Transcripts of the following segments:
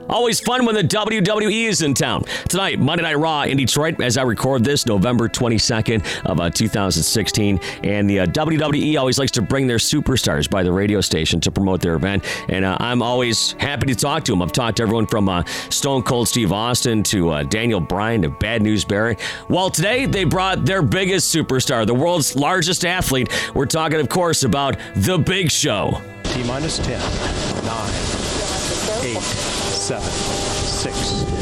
Always fun when the WWE is in town. Tonight, Monday Night Raw in Detroit, as I record this, November 22nd of 2016. And the WWE always likes to bring their superstars by the radio station to promote their event. And I'm always happy to talk to them. I've talked to everyone from Stone Cold Steve Austin to Daniel Bryan to Bad News Barry. Well, today they brought their biggest superstar, the world's largest athlete. We're talking, of course, about The Big Show. T-minus 10, 9, 8, 7, 6, 4,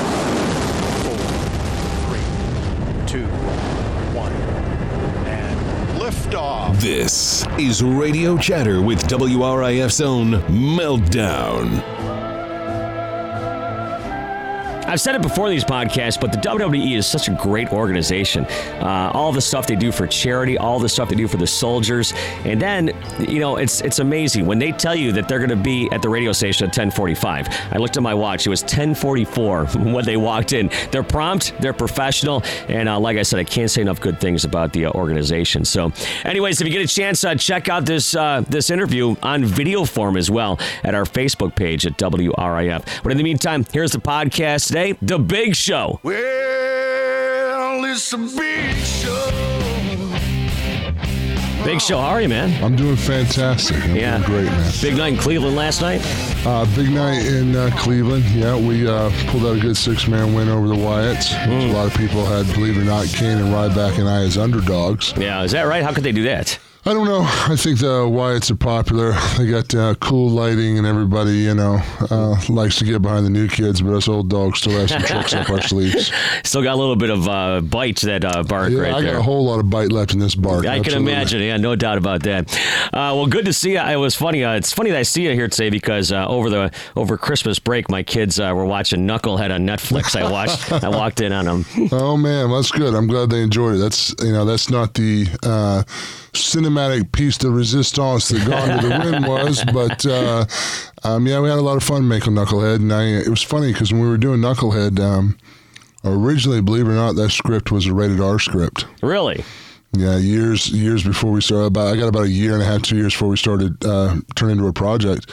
3, 2, 1, and liftoff. This is Radio Chatter with WRIF's own Meltdown. I've said it before in these podcasts, but the WWE is such a great organization. All the stuff they do for charity, all the stuff they do for the soldiers. And then, you know, it's amazing. When they tell you that they're going to be at the radio station at 10:45, I looked at my watch. It was 10:44 when they walked in. They're prompt, they're professional, and like I said, I can't say enough good things about the organization. So anyways, if you get a chance, check out this interview on video form as well at our Facebook page at WRIF. But in the meantime, here's the podcast today, The Big Show. Well, it's a big show. Big Show, how are you, man? I'm doing fantastic. I'm doing great, man. Big night in Cleveland last night? Big night in Cleveland. Yeah, we pulled out a good six-man win over the Wyatts. A lot of people had, believe it or not, Kane and Ryback and I as underdogs. Yeah, is that right? How could they do that? I don't know. I think the Wyatts are popular. They got cool lighting, and everybody, you know, likes to get behind the new kids, but us old dogs still have some tricks up our sleeves. Still got a little bit of bite to that bark right there. I got a whole lot of bite left in this bark. I can imagine. Yeah, no doubt about that. Well, good to see you. It was funny. It's funny that I see you here today because over Christmas break, my kids were watching Knucklehead on Netflix. I walked in on them. Oh man, well, that's good. I'm glad they enjoyed it. That's not the cinematic piece de resistance that Gone to the Wind was, but we had a lot of fun making Knucklehead, and it was funny because when we were doing Knucklehead, originally, believe it or not, that script was a rated R script. Really? Yeah, years before we started. I got about a year and a half, 2 years before we started turning into a project.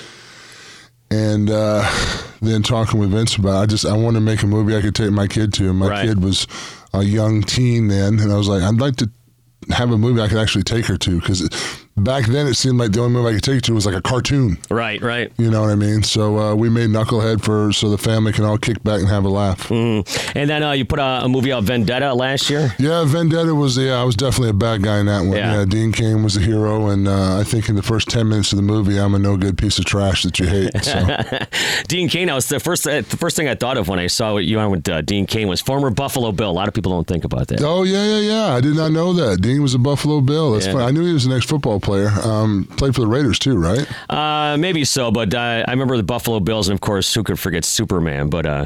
And then talking with Vince about it, I wanted to make a movie I could take my kid to. And my kid was a young teen then, and I was like, I'd like to have a movie I could actually take her to, because back then it seemed like the only movie I could take her to was like a cartoon. Right. You know what I mean? So we made Knucklehead so the family can all kick back and have a laugh. And then you put a movie out, Vendetta, last year? Yeah, Vendetta was, I was definitely a bad guy in that one. Yeah, Dean Cain was the hero, and I think in the first 10 minutes of the movie, I'm a no-good piece of trash that you hate. So. Dean Cain, that was the first thing I thought of when I saw you on with Dean Cain was former Buffalo Bill. A lot of people don't think about that. Oh, yeah. I did not know that. Dean was a Buffalo Bill. That's funny. I knew he was an ex-football player. Played for the Raiders too, right? Maybe so, but I remember the Buffalo Bills, and of course, who could forget Superman? But I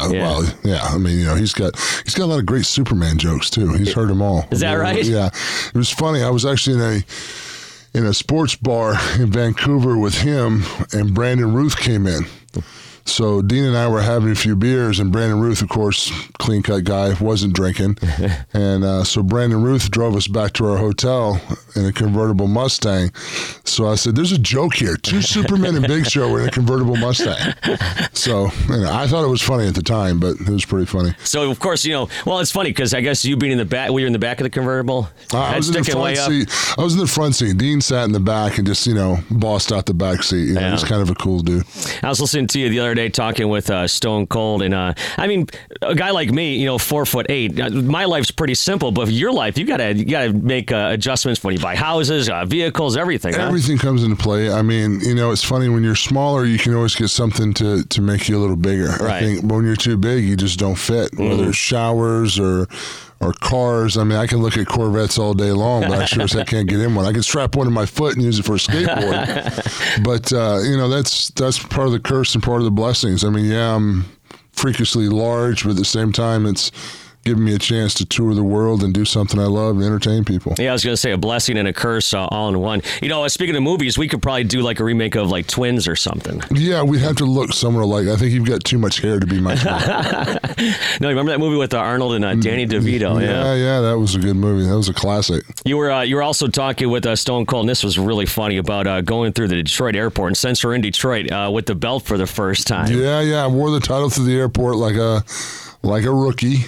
mean, you know, he's got a lot of great Superman jokes too. He's heard them all. Is that right? Yeah, it was funny. I was actually in a sports bar in Vancouver with him, and Brandon Ruth came in. So Dean and I were having a few beers, and Brandon Ruth, of course, clean-cut guy, wasn't drinking. And so Brandon Ruth drove us back to our hotel in a convertible Mustang. So I said, there's a joke here. 2 Supermen and Big Show were in a convertible Mustang. So I thought it was funny at the time, but it was pretty funny. So, of course, it's funny because I guess you being in the back, were you in the back of the convertible? I was in the front seat. I was in the front seat. Dean sat in the back and just, bossed out the back seat. He was kind of a cool dude. I was listening to you the other day talking with Stone Cold, and I mean, a guy like me, 4'8", my life's pretty simple, but your life, you gotta make adjustments when you buy houses, vehicles, everything. Everything comes into play. I mean, it's funny, when you're smaller, you can always get something to make you a little bigger. Right. I think when you're too big, you just don't fit, whether it's showers or cars. I mean, I can look at Corvettes all day long, but I sure as heck can't get in one. I can strap one to my foot and use it for a skateboard. But, that's part of the curse and part of the blessings. I mean, I'm freakishly large, but at the same time, it's giving me a chance to tour the world and do something I love and entertain people. Yeah, I was going to say a blessing and a curse all in one. Speaking of movies, we could probably do like a remake of like Twins or something. Yeah, we'd have to look somewhere like. I think you've got too much hair to be my twin. No, you remember that movie with Arnold and Danny DeVito? Yeah, that was a good movie. That was a classic. You were also talking with Stone Cold, and this was really funny about going through the Detroit airport. And since we're in Detroit, with the belt for the first time. Yeah, I wore the title through the airport like a rookie.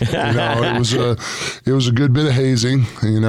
It was a good bit of hazing.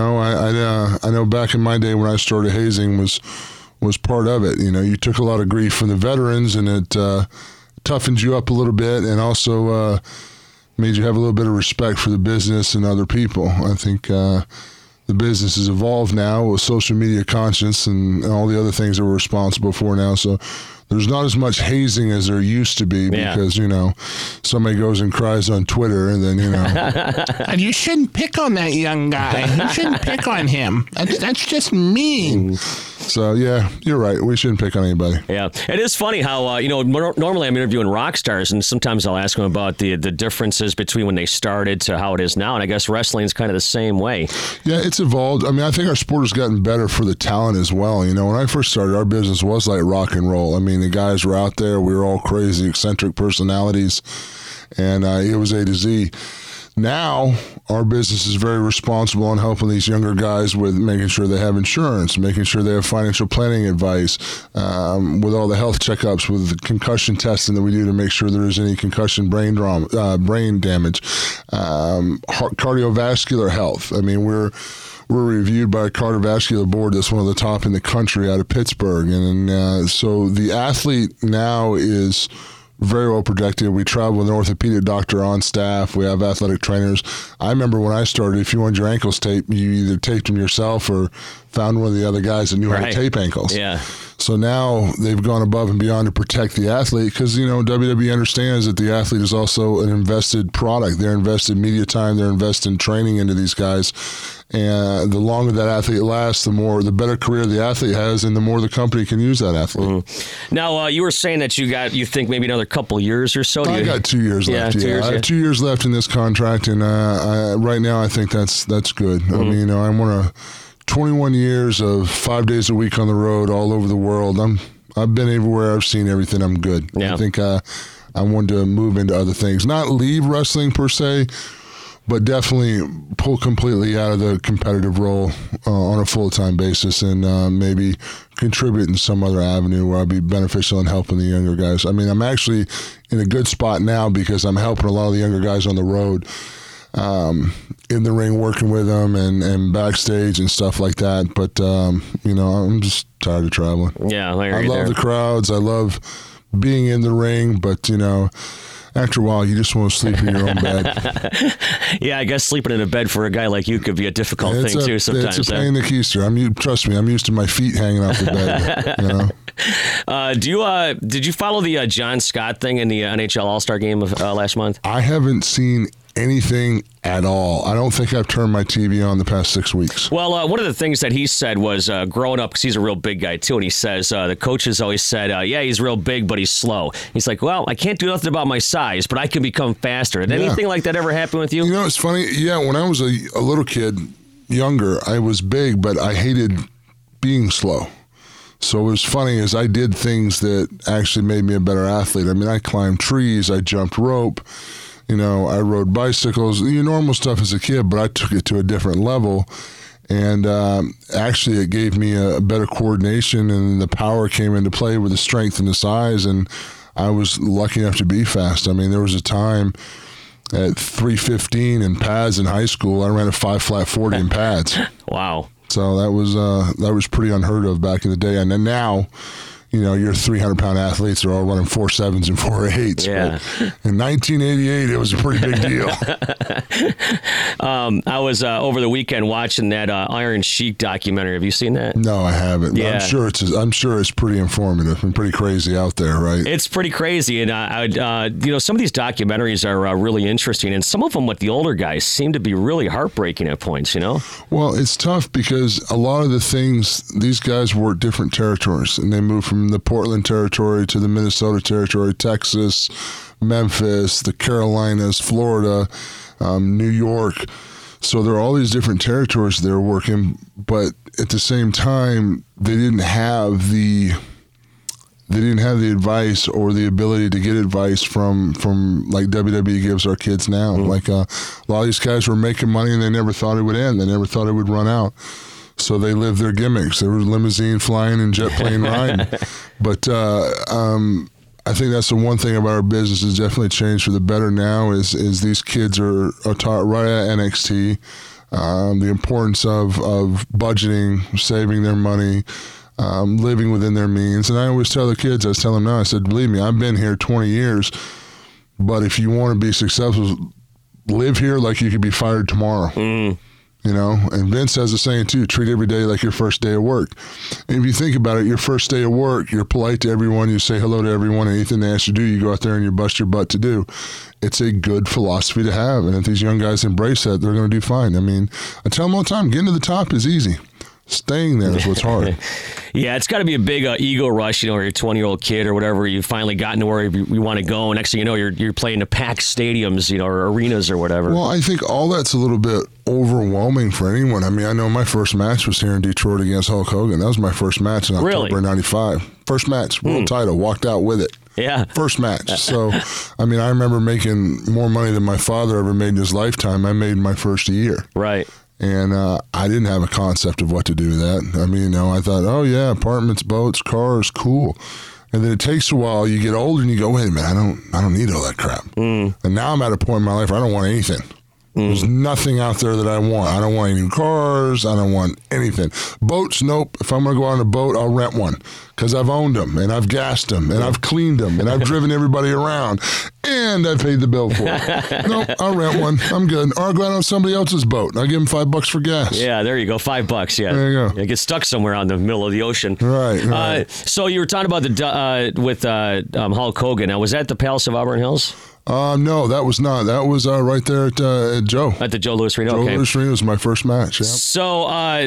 I know back in my day when I started, hazing was part of it. You took a lot of grief from the veterans, and it toughened you up a little bit, and also made you have a little bit of respect for the business and other people. I think the business has evolved now with social media conscience and all the other things that we're responsible for now. So there's not as much hazing as there used to be because, somebody goes and cries on Twitter and then, And you shouldn't pick on that young guy. You shouldn't pick on him. That's just mean. So, yeah, you're right. We shouldn't pick on anybody. Yeah. It is funny how, normally I'm interviewing rock stars, and sometimes I'll ask them about the differences between when they started to how it is now. And I guess wrestling is kind of the same way. Yeah, it's evolved. I mean, I think our sport has gotten better for the talent as well. When I first started, our business was like rock and roll. I mean, the guys were out there. We were all crazy, eccentric personalities, and it was A to Z. Now, our business is very responsible on helping these younger guys with making sure they have insurance, making sure they have financial planning advice, with all the health checkups, with the concussion testing that we do to make sure there isn't any concussion brain damage, cardiovascular health. I mean, we're reviewed by a cardiovascular board that's one of the top in the country out of Pittsburgh. And so the athlete now is very well protected. We travel with an orthopedic doctor on staff. We have athletic trainers. I remember when I started, if you wanted your ankles taped, you either taped them yourself or found one of the other guys that knew how to tape ankles. Yeah. So now they've gone above and beyond to protect the athlete because, WWE understands that the athlete is also an invested product. They're invested media time. They're invested in training into these guys. And the longer that athlete lasts, the better career the athlete has, and the more the company can use that athlete. Mm-hmm. Now, you were saying that you think maybe another couple years or so. I got 2 years left. 2 years, I have 2 years left in this contract, and right now I think that's good. Mm-hmm. I mean, I want 21 years of 5 days a week on the road all over the world. I've been everywhere. I've seen everything. I'm good. Yeah. I think I wanted to move into other things, not leave wrestling per se, but definitely pull completely out of the competitive role on a full-time basis and maybe contribute in some other avenue where I'll be beneficial in helping the younger guys. I mean, I'm actually in a good spot now because I'm helping a lot of the younger guys on the road, in the ring, working with them and backstage and stuff like that. But, I'm just tired of traveling. Yeah, I love the crowds. I love being in the ring, but, after a while, you just want to sleep in your own bed. Yeah, I guess sleeping in a bed for a guy like you could be a difficult thing too sometimes. It's a pain in the keister. Trust me, I'm used to my feet hanging off the bed. Did you follow the John Scott thing in the NHL All-Star game of last month? I haven't seen anything at all. I don't think I've turned my TV on the past 6 weeks. Well, one of the things that he said was growing up, because he's a real big guy too, and he says the coaches always said, he's real big, but he's slow. He's like, well, I can't do nothing about my size, but I can become faster. Did anything like that ever happen with you? It's funny. Yeah, when I was a little kid, younger, I was big, but I hated being slow. So it was funny as I did things that actually made me a better athlete. I mean, I climbed trees, I jumped rope, I rode bicycles, normal stuff as a kid, but I took it to a different level. And actually, it gave me a better coordination, and the power came into play with the strength and the size. And I was lucky enough to be fast. I mean, there was a time at 3:15 in pads in high school, I ran a 5 flat 40 in pads. Wow. So that was pretty unheard of back in the day. And then now, your 300-pound athletes are all running 4.7s and 4.8s. Yeah. But in 1988, it was a pretty big deal. I was over the weekend watching that Iron Sheik documentary. Have you seen that? No, I haven't. Yeah. I'm sure it's pretty informative and pretty crazy out there, right? It's pretty crazy, and some of these documentaries are really interesting, and some of them with the older guys seem to be really heartbreaking at points. Well, it's tough because a lot of the things, these guys were at different territories, and they moved from the Portland territory to the Minnesota territory, Texas, Memphis, the Carolinas, Florida. New York. So there are all these different territories they're working, but at the same time, they didn't have the advice or the ability to get advice from like WWE gives our kids now. Like a lot of these guys were making money and they never thought it would end. They never thought it would run out. So they lived their gimmicks. They were limousine flying and jet plane riding. But I think that's the one thing about our business has definitely changed for the better now is these kids are taught right at NXT the importance of budgeting, saving their money, living within their means. And I always tell the kids, I tell them now, I said, believe me, I've been here 20 years, but if you want to be successful, live here like you could be fired tomorrow. You know, and Vince has a saying too, treat every day like your first day of work. And if you think about it, your first day of work, you're polite to everyone, you say hello to everyone, anything they ask you to do, you go out there and you bust your butt to do. It's a good philosophy to have. And if these young guys embrace that, they're going to do fine. I mean, I tell them all the time, getting to the top is easy. Staying there is what's hard. Yeah, it's got to be a big ego rush, you know, or you're a 20-year-old kid or whatever. You've finally gotten to where you want to go. Next thing you know, you're playing to packed stadiums, you know, or arenas or whatever. Well, I think all that's a little bit overwhelming for anyone. I mean, I know my first match was here in Detroit against Hulk Hogan. That was my first match in October of '95. First match, world title, walked out with it. Yeah. First match. So, I mean, I remember making more money than my father ever made in his lifetime. I made my first year. Right. And I didn't have a concept of what to do with that. I mean, you know, I thought, oh, yeah, apartments, boats, cars, cool. And then it takes a while. You get older and you go, wait a minute, I don't need all that crap. And now I'm at a point in my life where I don't want anything. There's nothing out there that I want. I don't want any new cars. I don't want anything. Boats, nope. If I'm going to go on a boat, I'll rent one because I've owned them and I've gassed them and I've cleaned them and I've driven everybody around and I've paid the bill for it. Nope, I'll rent one. I'm good. Or I'll go out on somebody else's boat and I'll give them $5 for gas. Yeah, there you go. $5. Yeah. There you go. You get stuck somewhere out in the middle of the ocean. Right. So you were talking about with Hulk Hogan. Now, was that at the Palace of Auburn Hills? No, that was not. That was right there at Joe. At the Joe Louis Arena. Joe Louis Arena was my first match. Yeah. So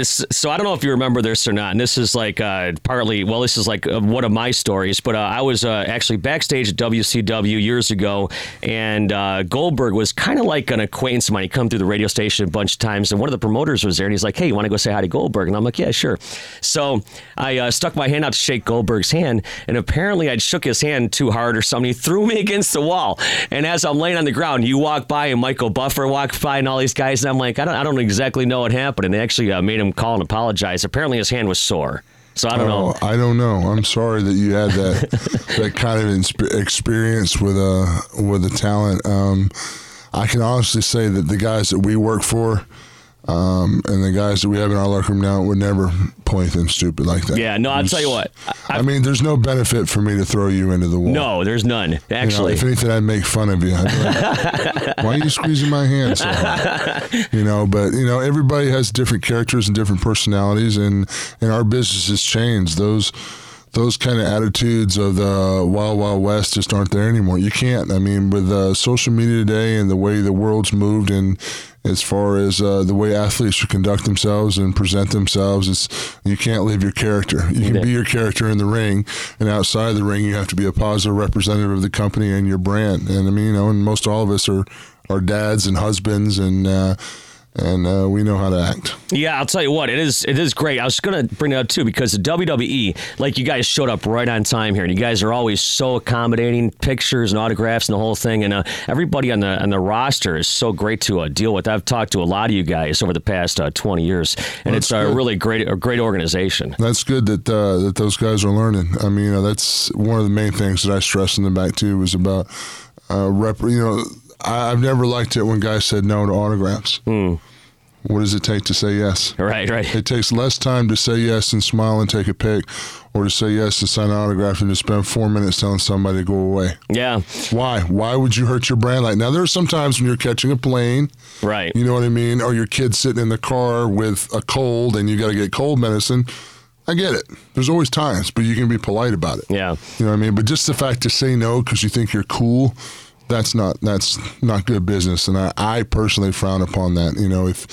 I don't know if you remember this or not. And this is like partly. Well, this is like one of my stories. But I was actually backstage at WCW years ago, and Goldberg was kind of like an acquaintance of mine. He come through the radio station a bunch of times, and one of the promoters was there, and he's like, "Hey, you want to go say hi to Goldberg?" And I'm like, "Yeah, sure." So I stuck my hand out to shake Goldberg's hand, and apparently I'd shook his hand too hard or something. He threw me against the wall. And as I'm laying on the ground, you walk by and Michael Buffer walks by and all these guys, and I'm like, I don't exactly know what happened. And they actually made him call and apologize. Apparently his hand was sore. So I don't know. I don't know. I'm sorry that you had that kind of experience with a talent. I can honestly say that the guys that we work for and the guys that we have in our locker room now would never pull anything stupid like that. Yeah, no, I'll tell you what. I mean, there's no benefit for me to throw you into the wall. No, there's none, actually. You know, if anything, I'd make fun of you. I'd be like, why are you squeezing my hand so hard? You know, but, you know, everybody has different characters and different personalities, and our business has changed. Those kind of attitudes of the Wild Wild West just aren't there anymore. You can't. I mean, with social media today and the way the world's moved, and as far as the way athletes should conduct themselves and present themselves, you can't live your character. You can be your character in the ring, and outside the ring, you have to be a positive representative of the company and your brand. And I mean, you know, and most all of us are dads and husbands, and we know how to act. Yeah, I'll tell you what, it is great. I was going to bring it up too because the WWE, like you guys showed up right on time here, and you guys are always so accommodating, pictures and autographs and the whole thing, and everybody on the roster is so great to deal with. I've talked to a lot of you guys over the past 20 years, and it's a really great organization. That's good that those guys are learning. I mean, you know, that's one of the main things that I stressed in the back too was about I've never liked it when guys said no to autographs. What does it take to say yes? Right. It takes less time to say yes and smile and take a pic, or to say yes and sign an autograph and to spend 4 minutes telling somebody to go away. Yeah. Why? Why would you hurt your brand? Like, now, there are some times when you're catching a plane. Right. You know what I mean? Or your kid's sitting in the car with a cold and you got to get cold medicine. I get it. There's always times, but you can be polite about it. Yeah. You know what I mean? But just the fact to say no because you think you're cool, that's not good business, and I personally frown upon that. You know, if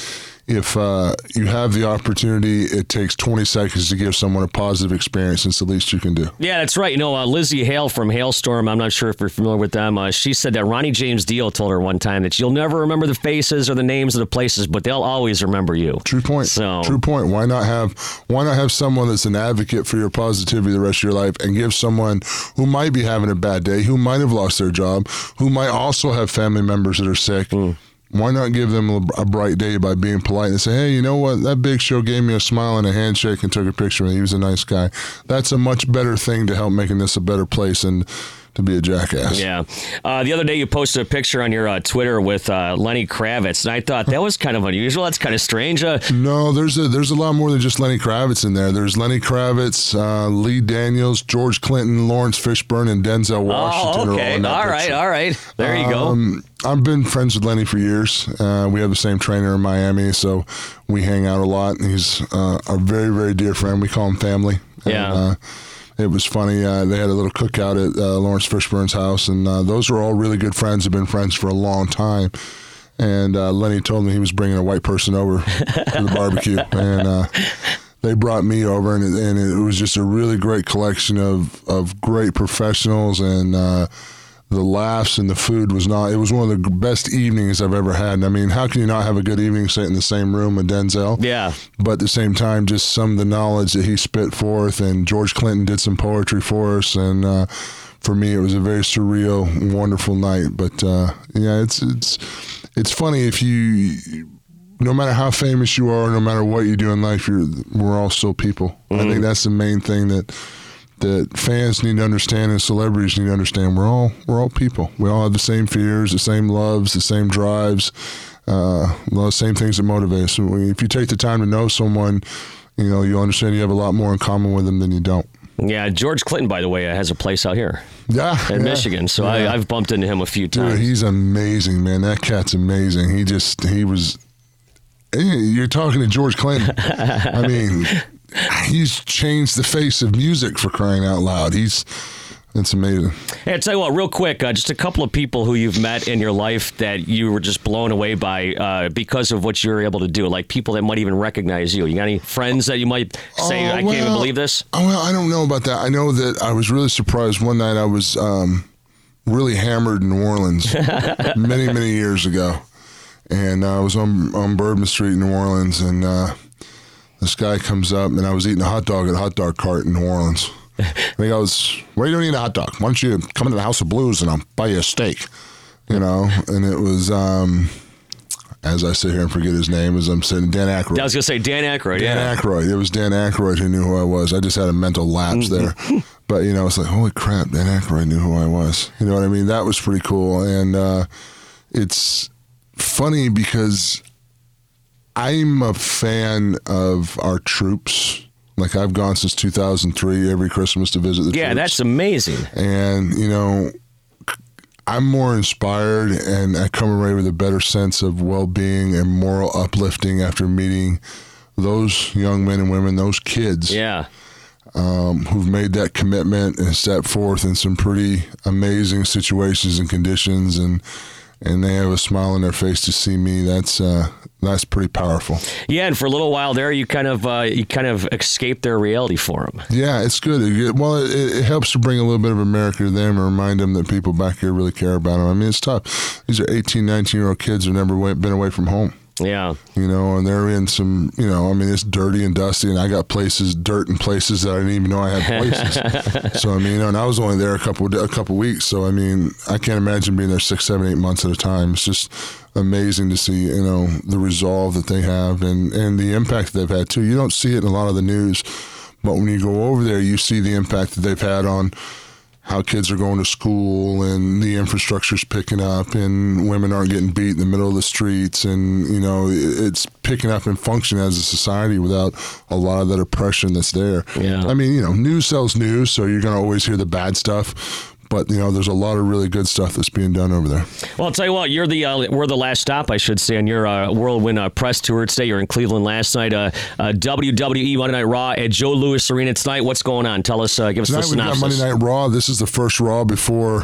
if you have the opportunity, it takes 20 seconds to give someone a positive experience. It's the least you can do. Yeah, that's right. Lizzie Hale from Hailstorm, I'm not sure if you're familiar with them. She said that Ronnie James Dio told her one time that you'll never remember the faces or the names of the places, but they'll always remember you. True point. True point. Why not have someone that's an advocate for your positivity the rest of your life, and give someone who might be having a bad day, who might have lost their job, who might also have family members that are sick. Why not give them a bright day by being polite and say, hey, you know what? That Big Show gave me a smile and a handshake and took a picture with me. He was a nice guy. That's a much better thing to help making this a better place and to be a jackass. Yeah. The other day you posted a picture on your Twitter with Lenny Kravitz, and I thought that was kind of unusual. That's kind of strange. No, there's a lot more than just Lenny Kravitz in there. There's Lenny Kravitz, Lee Daniels, George Clinton, Lawrence Fishburne, and Denzel Washington. Oh, okay. All right. There you go. I've been friends with Lenny for years. We have the same trainer in Miami, so we hang out a lot. He's a very, very dear friend. We call him family. Yeah. And, it was funny. They had a little cookout at Lawrence Fishburne's house, and those are all really good friends, have been friends for a long time. And Lenny told me he was bringing a white person over to the barbecue, and they brought me over, and it was just a really great collection of great professionals, and the laughs and the food was not. It was one of the best evenings I've ever had. I mean, how can you not have a good evening sitting in the same room with Denzel? Yeah. But at the same time, just some of the knowledge that he spit forth, and George Clinton did some poetry for us, and for me, it was a very surreal, wonderful night. But yeah, it's funny if you. No matter how famous you are, no matter what you do in life, we're all still people. I think that's the main thing that fans need to understand and celebrities need to understand. We're all people. We all have the same fears, the same loves, the same drives, the same things that motivate us. If you take the time to know someone, you'll understand you have a lot more in common with them than you don't. Yeah, George Clinton, by the way, has a place out here. In Michigan. So yeah. I've bumped into him a few times. Dude, he's amazing, man. That cat's amazing. He was. You're talking to George Clinton. I mean. He's changed the face of music, for crying out loud. It's amazing. Hey, I'll tell you what, real quick, just a couple of people who you've met in your life that you were just blown away by because of what you were able to do, like people that might even recognize you. You got any friends that you might say, I can't even believe this? Well, I don't know about that. I know that I was really surprised. One night I was really hammered in New Orleans many, many years ago. And I was on Bourbon Street in New Orleans, and this guy comes up, and I was eating a hot dog at a hot dog cart in New Orleans. And he goes, "Why are you doing a hot dog? Why don't you come into the House of Blues and I'll buy you a steak?" And it was, as I sit here and forget his name, as I'm saying, Dan Aykroyd. I was going to say Dan Aykroyd, Dan Aykroyd. It was Dan Aykroyd who knew who I was. I just had a mental lapse there. But, it's like, holy crap, Dan Aykroyd knew who I was. You know what I mean? That was pretty cool. And it's funny because I'm a fan of our troops. Like, I've gone since 2003 every Christmas to visit the troops. Yeah, that's amazing. And, I'm more inspired, and I come away with a better sense of well-being and moral uplifting after meeting those young men and women, those kids. Yeah. Who've made that commitment and stepped forth in some pretty amazing situations and conditions, and they have a smile on their face to see me. That's pretty powerful. Yeah, and for a little while there, you kind of escaped their reality for them. Yeah, it's good. Well, it helps to bring a little bit of America to them and remind them that people back here really care about them. I mean, it's tough. These are 18, 19-year-old kids who've never been away from home. Yeah. And they're in some, it's dirty and dusty, and I got dirt in places that I didn't even know I had places. So, and I was only there a couple weeks. So, I can't imagine being there 6, 7, 8 months at a time. It's just amazing to see, the resolve that they have and the impact that they've had too. You don't see it in a lot of the news, but when you go over there, you see the impact that they've had on how kids are going to school, and the infrastructure's picking up, and women aren't getting beat in the middle of the streets, and it's picking up and functioning as a society without a lot of that oppression that's there. Yeah. News sells news, so you're going to always hear the bad stuff. But, there's a lot of really good stuff that's being done over there. Well, I'll tell you what, we're the last stop, I should say, on your whirlwind press tour today. You're in Cleveland last night. WWE Monday Night Raw at Joe Louis Arena tonight. What's going on? Tell us, give us the synopsis. We've got Monday Night Raw. This is the first Raw before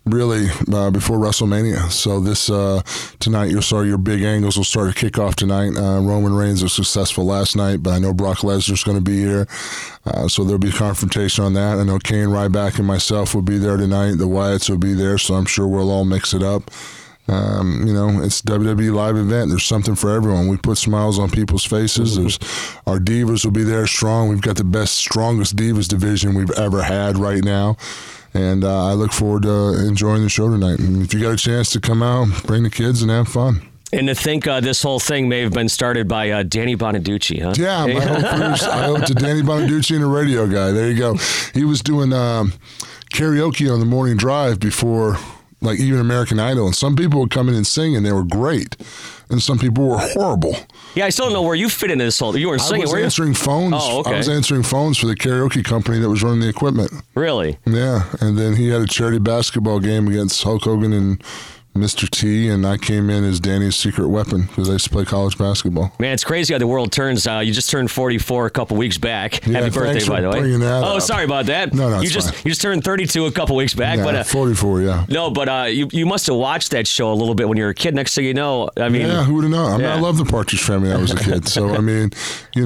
really before WrestleMania. So this tonight, you'll start your big angles will start to kick off tonight. Roman Reigns was successful last night, but I know Brock Lesnar's going to be here. So there'll be a confrontation on that. I know Kane, Ryback, and myself will be there tonight. The Wyatts will be there, so I'm sure we'll all mix it up. It's a WWE live event. There's something for everyone. We put smiles on people's faces. There's our divas will be there strong. We've got the best, strongest divas division we've ever had right now. And I look forward to enjoying the show tonight. And if you got a chance to come out, bring the kids and have fun. And to think this whole thing may have been started by Danny Bonaducci, huh? Yeah, my whole career, I owe it to Danny Bonaducci and a radio guy. There you go. He was doing karaoke on the morning drive before, like, even American Idol. And some people would come in and sing, and they were great. And some people were horrible. Yeah, I still don't know where you fit into this whole. You weren't singing, were you? I was answering phones. Oh, okay. I was answering phones for the karaoke company that was running the equipment. Really? Yeah, and then he had a charity basketball game against Hulk Hogan and Mr. T, and I came in as Danny's secret weapon because I used to play college basketball. Man, it's crazy how the world turns. You just turned 44 a couple weeks back. Yeah, Happy birthday, by the way. That oh, up. Sorry about that. No, you just turned 32 a couple weeks back. Yeah, but 44, yeah. No, but you must have watched that show a little bit when you were a kid. Next thing you know, I mean, yeah, who would have known? I love the Partridge Family when I was a kid. So I mean, you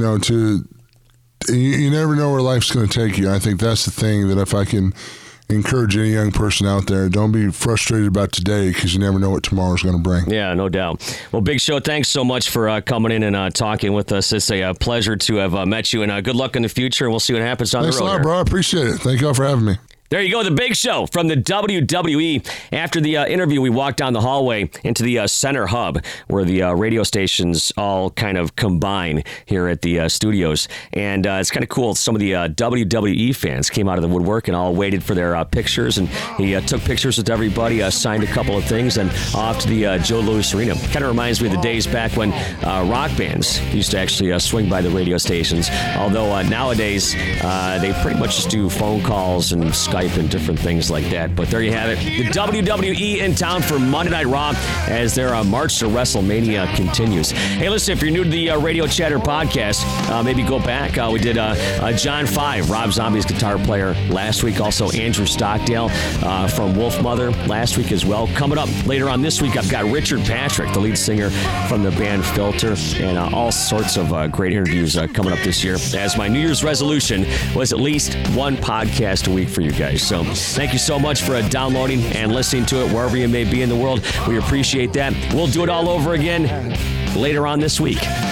never know where life's going to take you. I think that's the thing, that if I can encourage any young person out there, don't be frustrated about today because you never know what tomorrow's going to bring. Yeah, no doubt. Well, Big Show, thanks so much for coming in and talking with us. It's a pleasure to have met you, and good luck in the future, and we'll see what happens on Thanks the road. Thanks a lot, bro. I appreciate it. Thank you all for having me. There you go, the Big Show from the WWE. After the interview, we walked down the hallway into the center hub where the radio stations all kind of combine here at the studios. And it's kind of cool. Some of the WWE fans came out of the woodwork and all waited for their pictures. And he took pictures with everybody, signed a couple of things, and off to the Joe Louis Arena. Kind of reminds me of the days back when rock bands used to actually swing by the radio stations. Although nowadays, they pretty much just do phone calls and Skype and different things like that. But there you have it. The WWE in town for Monday Night Raw as their march to WrestleMania continues. Hey, listen, if you're new to the Radio Chatter podcast, maybe go back. We did John 5, Rob Zombie's guitar player, last week. Also Andrew Stockdale from Wolfmother last week as well. Coming up later on this week, I've got Richard Patrick, the lead singer from the band Filter, and all sorts of great interviews coming up this year, as my New Year's resolution was at least one podcast a week for you guys. So thank you so much for downloading and listening to it wherever you may be in the world. We appreciate that. We'll do it all over again later on this week.